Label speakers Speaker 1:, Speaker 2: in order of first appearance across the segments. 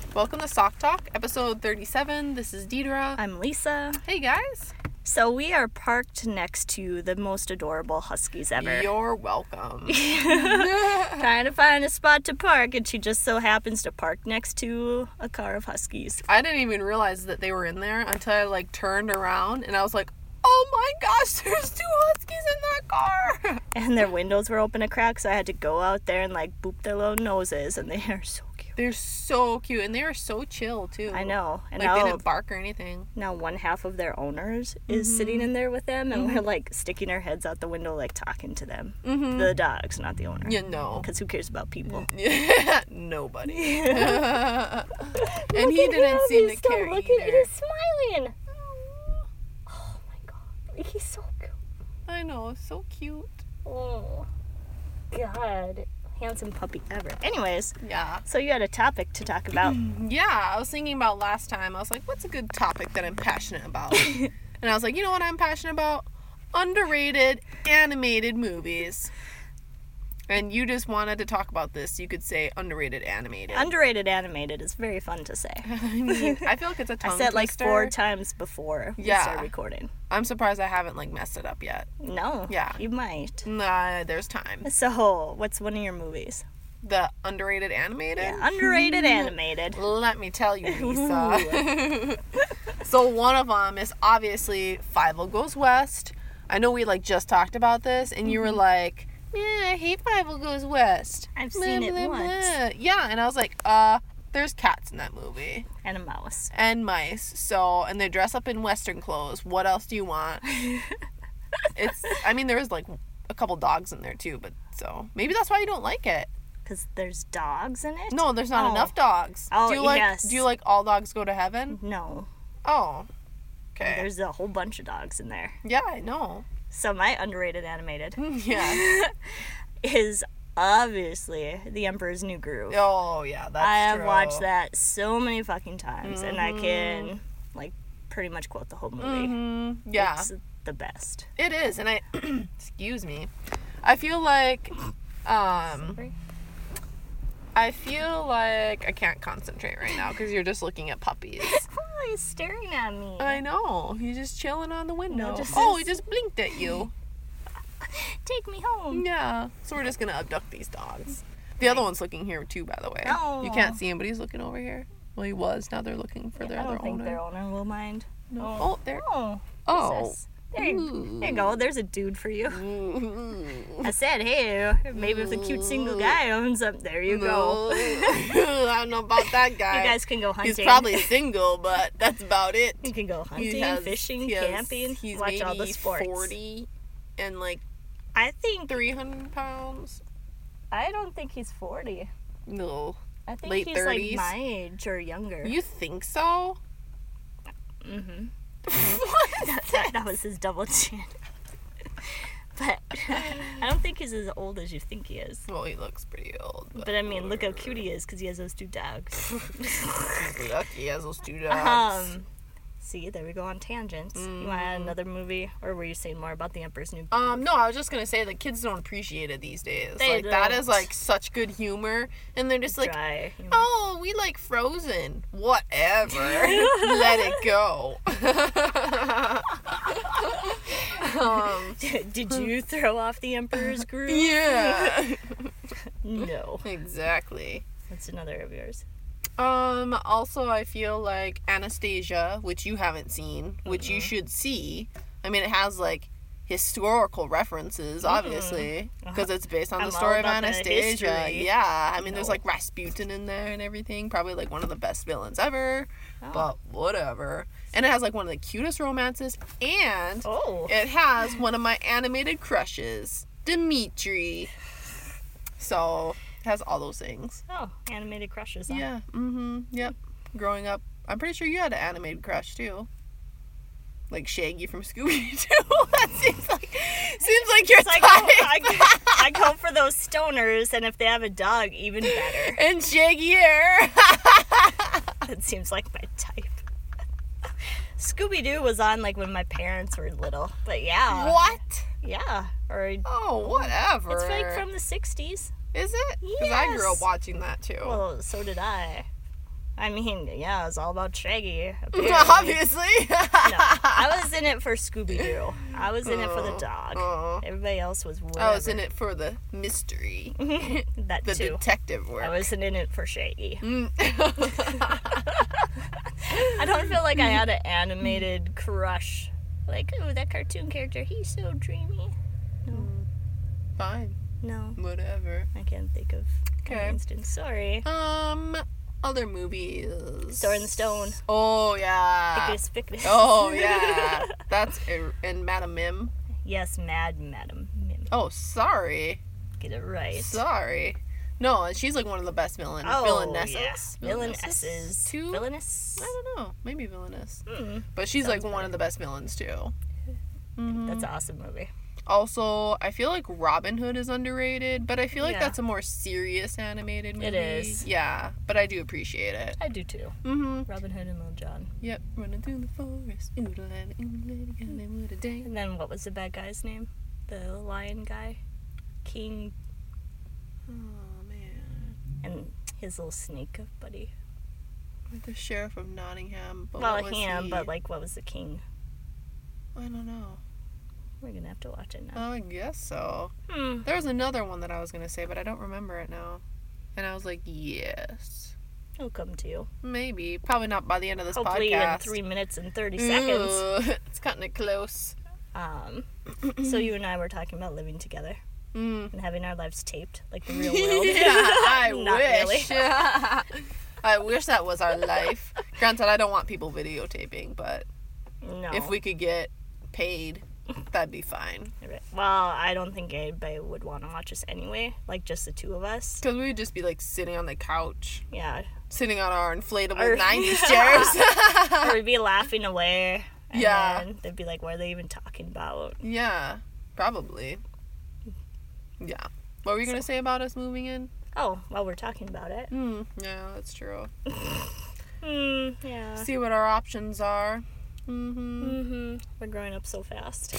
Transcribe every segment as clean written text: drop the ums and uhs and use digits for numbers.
Speaker 1: Welcome to Sock Talk, episode 37. This is Deidre.
Speaker 2: I'm Lisa.
Speaker 1: Hey, guys.
Speaker 2: So we are parked next to the most adorable huskies ever.
Speaker 1: You're welcome.
Speaker 2: Trying to find a spot to park, and she just so happens to park next to a car of huskies.
Speaker 1: I didn't even realize that they were in there until I, turned around, and I was like, oh my gosh, there's two huskies in that car.
Speaker 2: And their windows were open a crack, so I had to go out there and, boop their little noses, and they are so cute.
Speaker 1: They're so cute, and they are so chill, too.
Speaker 2: I know. And
Speaker 1: they didn't bark or anything.
Speaker 2: Now one half of their owners is sitting in there with them, and we're, sticking our heads out the window, talking to them. Mm-hmm. The dogs, not the owner.
Speaker 1: Yeah, no.
Speaker 2: Because who cares about people?
Speaker 1: Nobody. And he didn't seem to care either.
Speaker 2: He's smiling. Oh, my God. He's so cute.
Speaker 1: I know, so cute.
Speaker 2: Oh, God. Handsome puppy ever. Anyways.
Speaker 1: Yeah.
Speaker 2: So you had a topic to talk about.
Speaker 1: Yeah, I was thinking about last time. I was like, what's a good topic that I'm passionate about? And I was like, you know what I'm passionate about? Underrated animated movies. And you just wanted to talk about this. You could say underrated animated.
Speaker 2: Underrated animated is very fun to say.
Speaker 1: I mean, I feel like it's a tongue
Speaker 2: twister. I said 4 times before we started recording.
Speaker 1: I'm surprised I haven't messed it up yet.
Speaker 2: No.
Speaker 1: Yeah.
Speaker 2: You might.
Speaker 1: Nah, there's time.
Speaker 2: So, what's one of your movies?
Speaker 1: The underrated animated?
Speaker 2: Yeah, underrated animated.
Speaker 1: Let me tell you, Lisa. So one of them is obviously Fievel Goes West. I know we just talked about this, and you were like, yeah, I hate Fievel Goes West.
Speaker 2: I've seen it once.
Speaker 1: Yeah, and I was like, there's cats in that movie.
Speaker 2: And a mouse.
Speaker 1: And mice. So, and they dress up in Western clothes. What else do you want? There was a couple dogs in there too, but so maybe that's why you don't like it.
Speaker 2: Because there's dogs in it?
Speaker 1: No, there's not enough dogs.
Speaker 2: Oh,
Speaker 1: yes. Do you like All Dogs Go to Heaven?
Speaker 2: No.
Speaker 1: Oh. Okay.
Speaker 2: There's a whole bunch of dogs in there.
Speaker 1: Yeah, I know.
Speaker 2: So my underrated animated
Speaker 1: is
Speaker 2: obviously The Emperor's New Groove.
Speaker 1: Oh, yeah, that's
Speaker 2: I have
Speaker 1: true.
Speaker 2: watched that so many fucking times, and I can, pretty much quote the whole movie.
Speaker 1: Mm-hmm. Yeah.
Speaker 2: It's the best.
Speaker 1: It is, and I, excuse me, I feel like,
Speaker 2: Sorry?
Speaker 1: I feel like I can't concentrate right now because you're just looking at puppies.
Speaker 2: Oh, he's staring at me.
Speaker 1: I know. He's just chilling on the window.
Speaker 2: No,
Speaker 1: he just blinked at you.
Speaker 2: Take me home.
Speaker 1: Yeah. So we're just going to abduct these dogs. The other one's looking here too, by the way.
Speaker 2: No.
Speaker 1: You can't see him, but he's looking over here. Well, he was. Now they're looking for their other owner.
Speaker 2: I don't think their owner will mind.
Speaker 1: No. Oh, there.
Speaker 2: Oh. There you go. There's a dude for you. I said, hey, maybe if the cute single guy owns up, there you go.
Speaker 1: I don't know about that guy.
Speaker 2: You guys can go hunting.
Speaker 1: He's probably single, but that's about it.
Speaker 2: You can go hunting, fishing, camping, watch all the sports.
Speaker 1: 40 and
Speaker 2: I think
Speaker 1: 300 pounds.
Speaker 2: I don't think he's 40.
Speaker 1: No.
Speaker 2: I think
Speaker 1: late
Speaker 2: he's
Speaker 1: 30s.
Speaker 2: My age or younger.
Speaker 1: You think so?
Speaker 2: Mm-hmm. that was his double chin. But I don't think he's as old as you think he is.
Speaker 1: Well, he looks pretty old.
Speaker 2: But look how cute he is because he has those 2 dogs.
Speaker 1: He's lucky he has those 2 dogs.
Speaker 2: See, there we go on tangents. You want another movie, or were you saying more about The Emperor's New
Speaker 1: Groove? No, I was just gonna say that kids don't appreciate it these days.
Speaker 2: They don't.
Speaker 1: That is such good humor, and they're just
Speaker 2: dry humor.
Speaker 1: Oh, we like Frozen. Whatever, let it go.
Speaker 2: Did you throw off The Emperor's Groove?
Speaker 1: Yeah.
Speaker 2: No.
Speaker 1: Exactly.
Speaker 2: That's another of yours.
Speaker 1: Also, I feel like Anastasia, which you haven't seen, which you should see. It has, historical references, obviously, because it's based on the story of Anastasia. Yeah, there's, Rasputin in there and everything. Probably, one of the best villains ever. Oh. But whatever. And it has, one of the cutest romances. And it has one of my animated crushes, Dimitri. So... It has all those things.
Speaker 2: Oh, animated crushes. Huh?
Speaker 1: Yeah. Mm-hmm. Yep. Growing up, I'm pretty sure you had an animated crush too. Like Shaggy from Scooby-Doo. That seems like your type.
Speaker 2: I go for those stoners, and if they have a dog, even better.
Speaker 1: And shaggy hair.
Speaker 2: That seems like my type. Scooby-Doo was on when my parents were little, but yeah.
Speaker 1: What?
Speaker 2: Yeah.
Speaker 1: Whatever.
Speaker 2: It's from the 60s.
Speaker 1: Is it? Because
Speaker 2: Yes.
Speaker 1: I grew up watching that too.
Speaker 2: Well, so did I. I mean, yeah, it's all about Shaggy. Apparently.
Speaker 1: Obviously.
Speaker 2: No, I was in it for Scooby-Doo. I was in it for the dog. Everybody else was whatever.
Speaker 1: I was in it for the mystery.
Speaker 2: That
Speaker 1: the
Speaker 2: too.
Speaker 1: detective work.
Speaker 2: I wasn't in it for Shaggy. I don't feel like I had an animated crush. Like, oh, that cartoon character, he's so dreamy. No.
Speaker 1: Fine.
Speaker 2: No.
Speaker 1: Whatever.
Speaker 2: I can't think of an instance. Sorry.
Speaker 1: Other movies.
Speaker 2: Sword in the Stone.
Speaker 1: Oh, yeah.
Speaker 2: Pictus Pictus.
Speaker 1: Oh, yeah. That's in Madam Mim.
Speaker 2: Yes, Madam Mim.
Speaker 1: Oh, sorry.
Speaker 2: Get it right.
Speaker 1: Sorry. No, she's like one of the best villainesses.
Speaker 2: Yeah. Villainesses.
Speaker 1: Two?
Speaker 2: Villainess?
Speaker 1: I don't know. Maybe villainess.
Speaker 2: Mm.
Speaker 1: But she's
Speaker 2: Sounds
Speaker 1: like one of the best villains, too. Mm-hmm.
Speaker 2: That's an awesome movie.
Speaker 1: Also, I feel like Robin Hood is underrated, but I feel like
Speaker 2: Yeah.
Speaker 1: that's a more serious animated movie.
Speaker 2: It is.
Speaker 1: Yeah, but I do appreciate it.
Speaker 2: I do too.
Speaker 1: Mm-hmm.
Speaker 2: Robin Hood and Little John.
Speaker 1: Yep, running through the forest.
Speaker 2: And then what was the bad guy's name? The lion guy? King.
Speaker 1: Oh, man.
Speaker 2: And his little snake buddy.
Speaker 1: The Sheriff of Nottingham. But
Speaker 2: Well,
Speaker 1: what was
Speaker 2: him,
Speaker 1: he?
Speaker 2: but like, what was the king?
Speaker 1: I don't know.
Speaker 2: We're gonna have to watch it now.
Speaker 1: I guess so.
Speaker 2: Hmm.
Speaker 1: There was another one that I was going to say, but I don't remember it now. And I was like, yes.
Speaker 2: It'll come to you.
Speaker 1: Maybe. Probably not by the end of this
Speaker 2: Hopefully
Speaker 1: podcast.
Speaker 2: in 3 minutes and 30 seconds.
Speaker 1: Ooh, it's cutting it close.
Speaker 2: So you and I were talking about living together
Speaker 1: Mm.
Speaker 2: and having our lives taped, like the real world.
Speaker 1: Yeah, I
Speaker 2: Not
Speaker 1: wish.
Speaker 2: really.
Speaker 1: I wish that was our life. Granted, I don't want people videotaping, but
Speaker 2: No.
Speaker 1: if we could get paid, that'd be fine.
Speaker 2: Well, I don't think anybody would want to watch us anyway. Like, just the two of us.
Speaker 1: Because we'd just be like sitting on the couch,
Speaker 2: Yeah.
Speaker 1: sitting on our inflatable
Speaker 2: Or-
Speaker 1: 90s chairs.
Speaker 2: Or we'd be laughing away. And
Speaker 1: Yeah.
Speaker 2: then they'd be like, what are they even talking about?
Speaker 1: Yeah, probably. Yeah. What were you going to say about us moving in?
Speaker 2: Oh, well, we're talking about it.
Speaker 1: Yeah, that's true.
Speaker 2: Yeah.
Speaker 1: See what our options are. Mm-hmm.
Speaker 2: We're growing up so fast.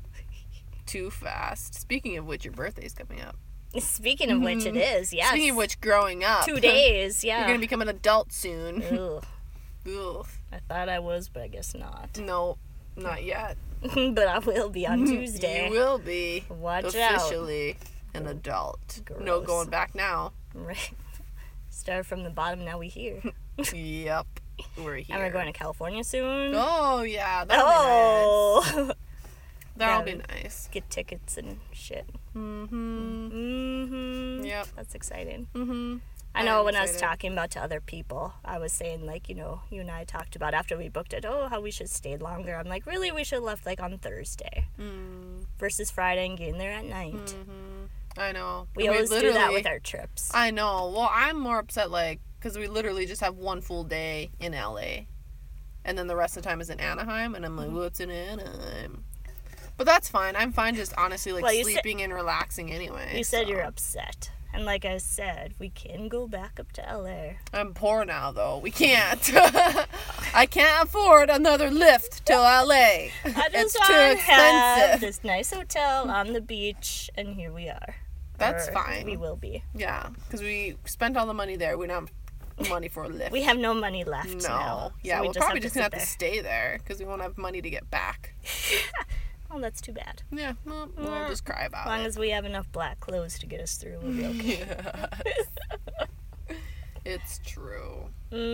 Speaker 1: Too fast. Speaking of which, your birthday's coming up.
Speaker 2: Speaking of which, it is, yes.
Speaker 1: Speaking of which, growing up.
Speaker 2: 2 days, yeah.
Speaker 1: You're going to become an adult soon.
Speaker 2: Ugh.
Speaker 1: Ugh.
Speaker 2: I thought I was, but I guess not.
Speaker 1: No, not yet.
Speaker 2: But I will be on Tuesday.
Speaker 1: You will be.
Speaker 2: Watch
Speaker 1: officially an adult. No
Speaker 2: Gross.
Speaker 1: going back now.
Speaker 2: Right. Start from the bottom, now we here.
Speaker 1: Yep. We're here.
Speaker 2: And we're going to California soon.
Speaker 1: Oh, yeah. That'll be nice.
Speaker 2: Oh!
Speaker 1: That'll be
Speaker 2: Yeah.
Speaker 1: nice.
Speaker 2: Get tickets and shit.
Speaker 1: Mm-hmm. Yep.
Speaker 2: That's exciting.
Speaker 1: Mm-hmm.
Speaker 2: I know
Speaker 1: I'm
Speaker 2: when I was
Speaker 1: excited.
Speaker 2: talking about to other people, I was saying, like, you know, you and I talked about after we booked it, how we should stay longer. I'm like, really, we should have left, like, on Thursday versus Friday and getting there at night.
Speaker 1: I know.
Speaker 2: We always do that with our trips.
Speaker 1: I know. Well, I'm more upset, like, because we literally just have one full day in LA. And then the rest of the time is in Anaheim. And I'm like, what's in Anaheim? But that's fine. I'm fine just honestly, like,
Speaker 2: Well, you
Speaker 1: sleeping and relaxing anyway.
Speaker 2: You said
Speaker 1: so.
Speaker 2: you're upset. And like I said, we can go back up to LA.
Speaker 1: I'm poor now, though. We can't. I can't afford another lift to LA.
Speaker 2: I
Speaker 1: It's
Speaker 2: just
Speaker 1: too
Speaker 2: want to have
Speaker 1: expensive.
Speaker 2: this nice hotel on the beach, and here we are.
Speaker 1: That's
Speaker 2: Or
Speaker 1: fine.
Speaker 2: We will be.
Speaker 1: Yeah, because we spent all the money there. We don't have money for a lift.
Speaker 2: We have no money left
Speaker 1: No.
Speaker 2: now.
Speaker 1: Yeah,
Speaker 2: so we
Speaker 1: we're probably just
Speaker 2: have
Speaker 1: going to have to stay there because we won't have money to get back.
Speaker 2: Oh, that's too bad.
Speaker 1: Yeah, well, we'll just cry
Speaker 2: As
Speaker 1: about
Speaker 2: long
Speaker 1: it.
Speaker 2: as we have enough black clothes to get us through, we'll be okay.
Speaker 1: It's true.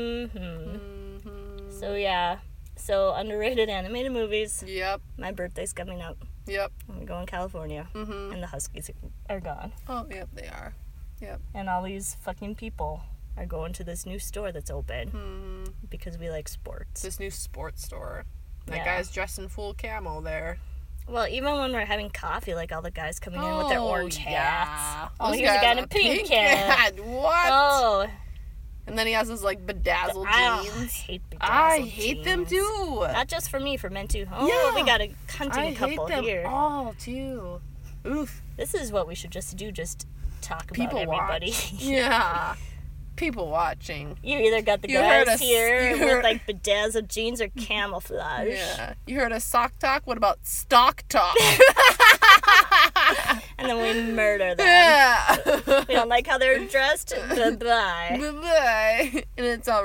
Speaker 2: So yeah. So underrated animated movies.
Speaker 1: Yep,
Speaker 2: My birthday's coming up.
Speaker 1: yep.
Speaker 2: I'm going to California. And the Huskies are gone.
Speaker 1: Oh, yep, they are.
Speaker 2: And all these fucking people are going to this new store that's open because we like sports.
Speaker 1: This new sports store. That
Speaker 2: Yeah.
Speaker 1: guy's dressed in full camo there.
Speaker 2: Well, even when we're having coffee, like all the guys coming in with their orange hats. Oh,
Speaker 1: Those
Speaker 2: here's a
Speaker 1: guys
Speaker 2: guy in a
Speaker 1: have
Speaker 2: pink hat.
Speaker 1: What?
Speaker 2: Oh,
Speaker 1: And then he has his, like, bedazzled
Speaker 2: I
Speaker 1: jeans.
Speaker 2: hate bedazzled
Speaker 1: I hate them,
Speaker 2: jeans.
Speaker 1: too.
Speaker 2: Not just for me, for men too. Oh,
Speaker 1: Yeah.
Speaker 2: we got a hunting
Speaker 1: I
Speaker 2: couple
Speaker 1: hate them
Speaker 2: here.
Speaker 1: all, too. Oof.
Speaker 2: This is what we should just do, just talk about
Speaker 1: People
Speaker 2: everybody.
Speaker 1: watch. Yeah. People watching.
Speaker 2: You either got the
Speaker 1: You heard
Speaker 2: guys
Speaker 1: us-
Speaker 2: here
Speaker 1: you
Speaker 2: with
Speaker 1: heard-
Speaker 2: like bedazzled jeans or camouflage.
Speaker 1: Yeah. You heard of sock talk? What about stock talk?
Speaker 2: And then we murder them.
Speaker 1: Yeah.
Speaker 2: We don't like how they're dressed. Goodbye.
Speaker 1: Bye-bye. And it's all